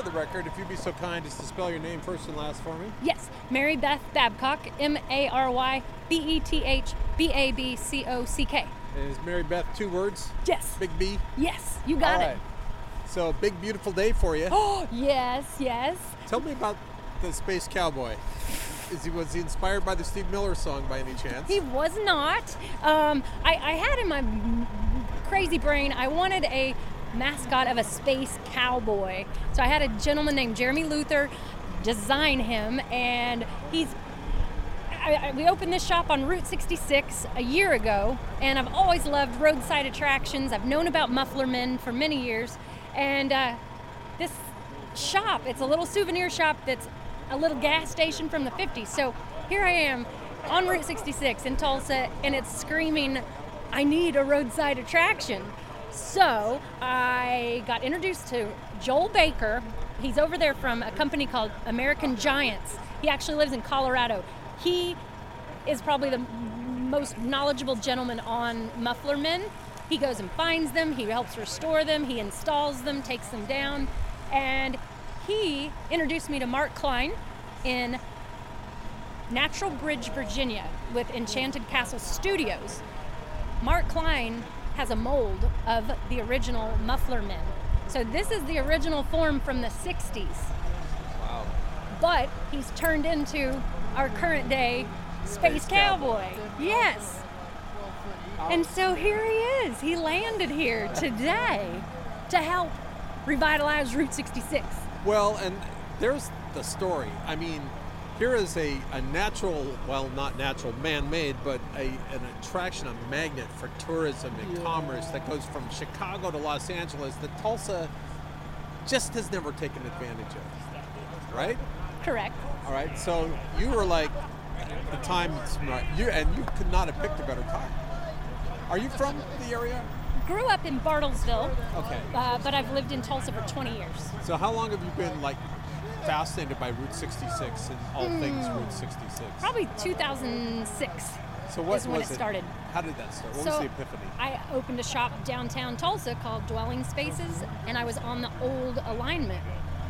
the record, if you'd be so kind as to spell your name first and last for me. Yes, Mary Beth Babcock, MaryBethBabcock. Is Mary Beth 2 words? Yes. Big B? Yes, you got All it. right. So, big, beautiful day for you. Oh, yes. Tell me about the Space Cowboy. Was he inspired by the Steve Miller song by any chance? He was not. I had in my crazy brain, I wanted a mascot of a space cowboy. So I had a gentleman named Jeremy Luther design him, and we opened this shop on Route 66 a year ago, and I've always loved roadside attractions. I've known about Muffler Men for many years, and this shop, it's a little souvenir shop that's a little gas station from the 50s. So here I am on Route 66 in Tulsa, and it's screaming, I need a roadside attraction. So I got introduced to Joel Baker. He's over there from a company called American Giants. He actually lives in Colorado. He is probably the most knowledgeable gentleman on Muffler Men. He goes and finds them, he helps restore them, he installs them, takes them down, and he introduced me to Mark Klein in Natural Bridge, Virginia with Enchanted Castle Studios. Mark Klein has a mold of the original Muffler Men. So this is the original form from the 60s. Wow. But he's turned into our current day Space Cowboy. Yes. And so here he is. He landed here today to help revitalize Route 66. Well, and there's the story. I mean, here is a natural, well, not natural, man-made, but an attraction, a magnet for tourism and commerce that goes from Chicago to Los Angeles that Tulsa just has never taken advantage of, right? Correct. All right, so you were like, the time, you could not have picked a better time. Are you from the area? Grew up in Bartlesville, Okay. but I've lived in Tulsa for 20 years. So how long have you been like fascinated by Route 66 and all things Route 66? Probably 2006 So what is when was it started. How did that start? What So was the epiphany? I opened a shop downtown Tulsa called Dwelling Spaces, and I was on the old alignment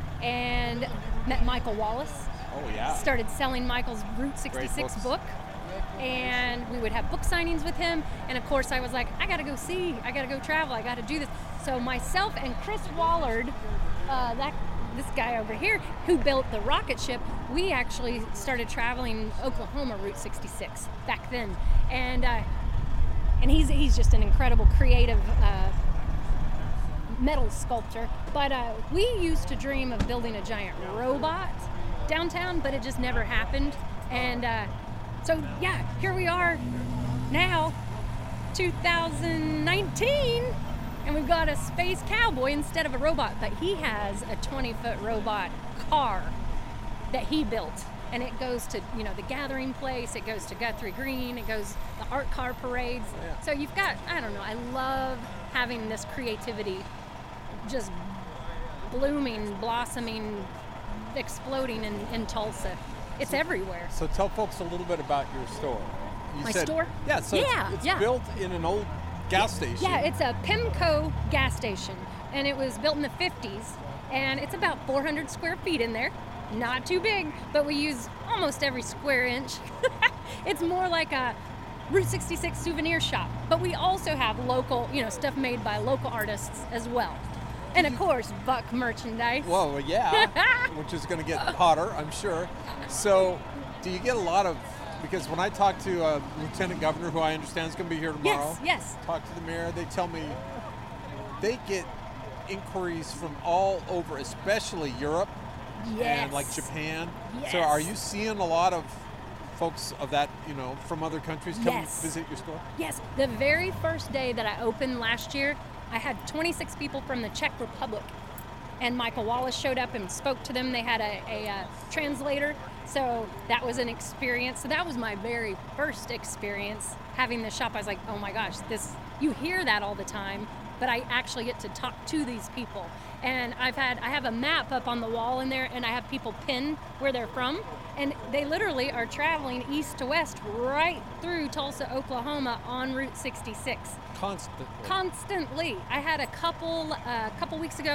and met Michael Wallace. Oh yeah. Started selling Michael's Route 66 book, and we would have book signings with him. And of course, I was like, I gotta go see, I gotta go travel, I gotta do this. So myself and Chris Wallard, this guy over here who built the rocket ship, we actually started traveling Oklahoma Route 66 back then. And he's just an incredible creative metal sculptor. But we used to dream of building a giant robot downtown, but it just never happened. And so yeah, here we are now, 2019, and we've got a space cowboy instead of a robot, but he has a 20-foot robot car that he built, and it goes to, the Gathering Place, it goes to Guthrie Green, it goes the art car parades. Yeah. So you've got, I don't know, I love having this creativity just blooming, blossoming, exploding in Tulsa. It's everywhere. So tell folks a little bit about your store. My store? Yeah, so it's built in an old gas station. Yeah, it's a Pimco gas station, and it was built in the 50s, and it's about 400 square feet in there. Not too big, but we use almost every square inch. It's more like a Route 66 souvenir shop, but we also have local, stuff made by local artists as well. And of course, Buck merchandise. Well, yeah, which is going to get hotter, I'm sure. So, do you get a lot of, because when I talk to Lieutenant Governor, who I understand is going to be here tomorrow, yes. Talk to the mayor, they tell me they get inquiries from all over, especially Europe and like Japan. Yes. So, are you seeing a lot of folks of that, from other countries come visit your store? Yes. The very first day that I opened last year, I had 26 people from the Czech Republic, and Michael Wallace showed up and spoke to them. They had a translator, so that was an experience. So that was my very first experience having the shop. I was like, oh my gosh, you hear that all the time, but I actually get to talk to these people. And I have a map up on the wall in there, and I have people pin where they're from, and they literally are traveling east to west right through Tulsa, Oklahoma on Route 66. Constantly. Constantly. I had a couple weeks ago,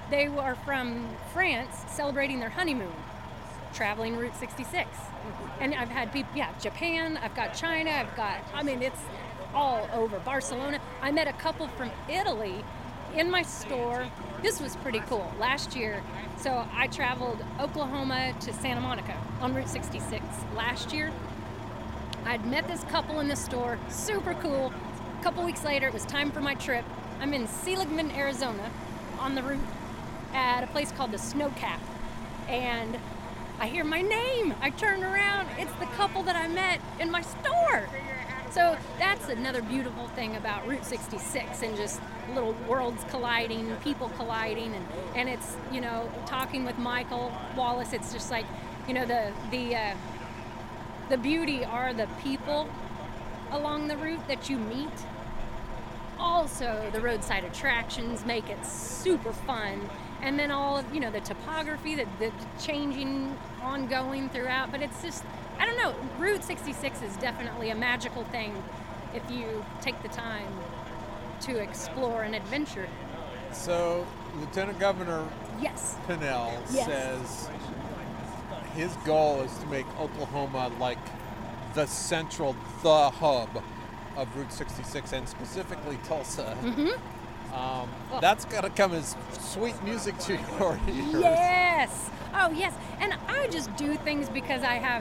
They were from France celebrating their honeymoon, traveling Route 66. And I've had people, Japan, I've got China, it's all over. Barcelona. I met a couple from Italy in my store. This was pretty cool. Last year, so I traveled Oklahoma to Santa Monica on Route 66 last year. I'd met this couple in the store, super cool. A couple weeks later, it was time for my trip. I'm in Seligman, Arizona, on the route at a place called the Snowcap. And I hear my name. I turn around. It's the couple that I met in my store. So that's another beautiful thing about Route 66 and just little worlds colliding, people colliding, and it's, talking with Michael Wallace, it's just like, the beauty are the people along the route that you meet. Also, the roadside attractions make it super fun. And then all of, the topography, the changing ongoing throughout. But it's just, I don't know, Route 66 is definitely a magical thing if you take the time to explore and adventure. So, Lieutenant Governor Yes. Pinnell Yes. says his goal is to make Oklahoma like the hub of Route 66, and specifically Tulsa. Mm-hmm. That's got to come as sweet music to your ears. Yes. Oh, yes. And I just do things because I have,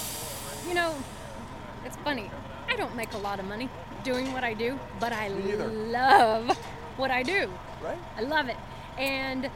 it's funny. I don't make a lot of money doing what I do, but I Me either. love what I do. Right? I love it. And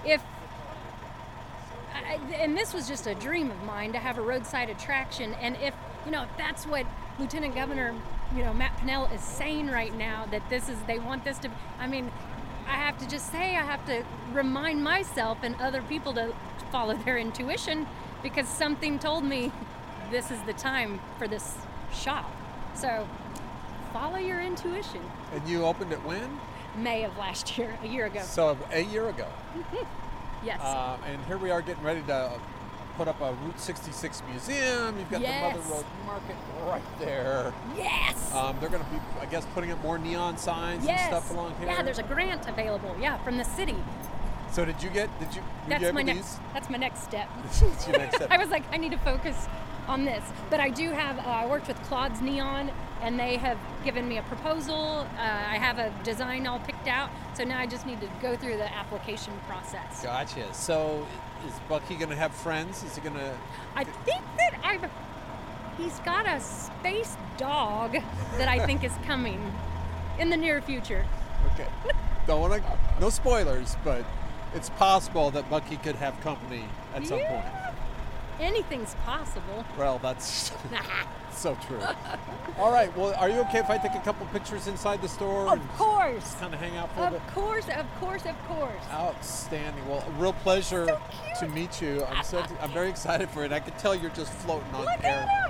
and this was just a dream of mine to have a roadside attraction. And if that's what Lieutenant Governor, Matt Pinnell is saying right now, that they want this to, I have to just say, I have to remind myself and other people to follow their intuition, because something told me this is the time for this shop. So follow your intuition. And you opened it when? May of last year, a year ago. So a year ago. Yes. And here we are getting ready to put up a Route 66 museum. You've got the Mother Yes. Road Market right there. Yes. They're going to be, I guess, putting up more neon signs Yes. and stuff along here. Yeah, there's a grant available. Yeah, from the city. So were you That's able my to next. use? That's my next step. That's your next step. I was like, I need to focus on this. But I do have. I worked with Claude's Neon, and they have given me a proposal. I have a design all picked out. So now I just need to go through the application process. Gotcha. So is Bucky going to have friends? Is he going to? I think that he's got a space dog that I think is coming in the near future. Okay. Don't want to. No spoilers, but it's possible that Bucky could have company at some point. Anything's possible. Well, that's so true. All right. Well, are you okay if I take a couple pictures inside the store? Of course. Kind of hang out for a bit? Of course. Outstanding. Well, a real pleasure So cute. to meet you. I'm very excited for it. I could tell you're just floating on Look air. at